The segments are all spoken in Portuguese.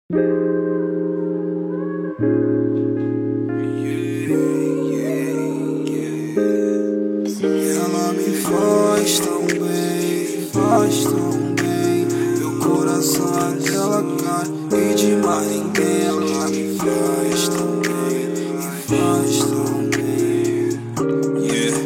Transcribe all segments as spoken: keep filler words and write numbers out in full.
Ela me faz tão bem, faz tão bem. Meu coração é dela, cara, e de mais ninguém. Ela me faz tão bem, me faz tão bem. Yeah,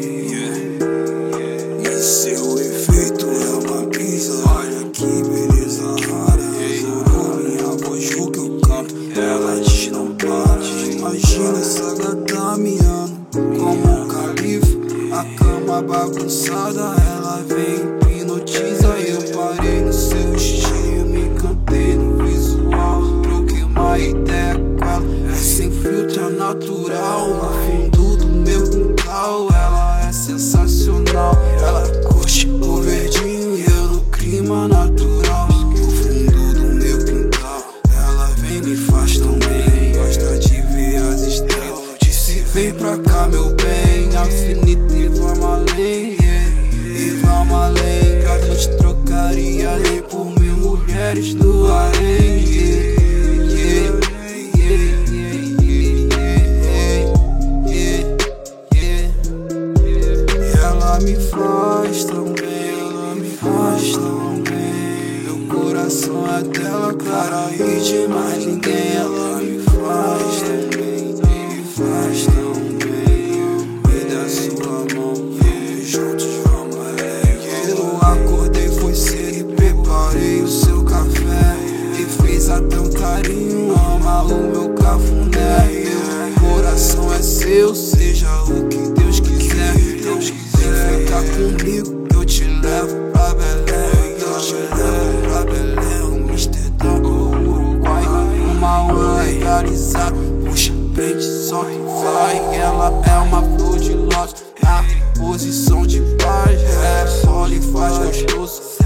yeah. E seu efeito é uma brisa. Olha que beleza rara. Por minha voz, o que eu canto, ela diz não para. Imagina essa gata me ama como um califa. A cama bagunçada, ela vem hipnotiza. E eu parei no seu estilo, me encantei no visual. Troquei uma ideia com ela, é sem filtro, é natural. No fundo do meu quintal, ela é sensacional. Ela curte o verdinho e eu no clima natural. No fundo do meu quintal, ela vem me faz tão bem. Gosta de ver as estrelas, disse vem pra cá meu bem. Infinito e vamos além, yeah. E vamos além. Que a gente trocaria nem por mil mulheres do harém, yeah. Yeah, yeah, yeah, yeah, yeah. E ela me faz tão bem, ela me faz tão bem. Meu coração é dela, cara, e de mais ninguém. Ela me faz tão bem, me faz tão bem. Sua mão, e juntos vamos além. Eu acordei, foi cedo e preparei o seu café. E fiz até um carinho, ama o meu cafuné. Meu coração é seu, seja o que Deus quiser. Deus quiser ficar comigo, eu te levo pra Belém. Eu te levo pra Belém, Amsterdã ou Uruguai. Uma onda realizada, puxa, prende, solta e vai. Ela é uma flor de lótus na posição de paz, é só lhe faz gostoso.